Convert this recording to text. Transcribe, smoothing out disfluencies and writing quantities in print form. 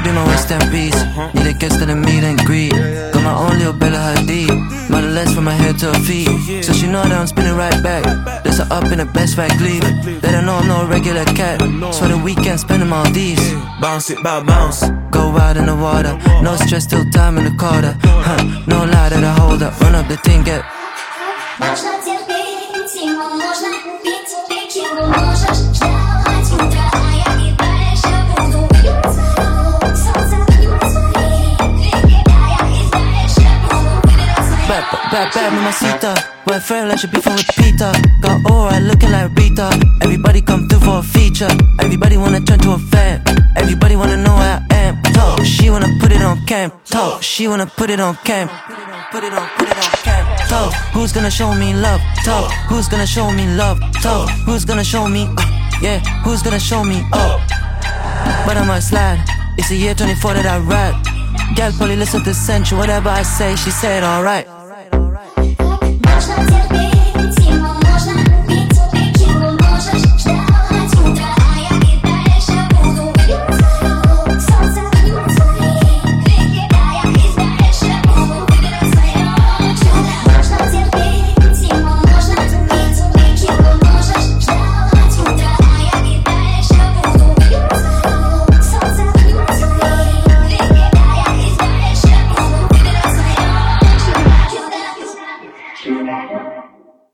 be my West End piece. Need a guest to the meet and greet. Got my own little Bella Hadid. Model less from my head to her feet. So she know that I'm spinning right back. There's her up in the best right leave. They don't know I'm no regular cat. So the weekend spending Maldives. Bounce it, bounce. Go out in the water. No stress till time in the quarter. No lie that I hold up. Run up the thing, get. Можно терпеть, ему можно купить текилу. Можешь ждать утра, а я и дальше буду пить свое солнце, пить свои реки, а я и дальше буду выбирать свои. Bad, mamacita. We're fair like she be from Peter. Got alright looking like Rita. Everybody come through for a feature. Everybody wanna turn to a fan. Everybody wanna know where I am. Talk, she wanna put it on cam. Talk, she wanna put it on cam. Put it on cam. Talk, who's gonna show me love? Talk, who's gonna show me love? Talk, who's gonna show me? Yeah, who's gonna show me up? But I might slide. It's the year 24 that I ride. Gal probably listen to Central. Whatever I say, she said alright.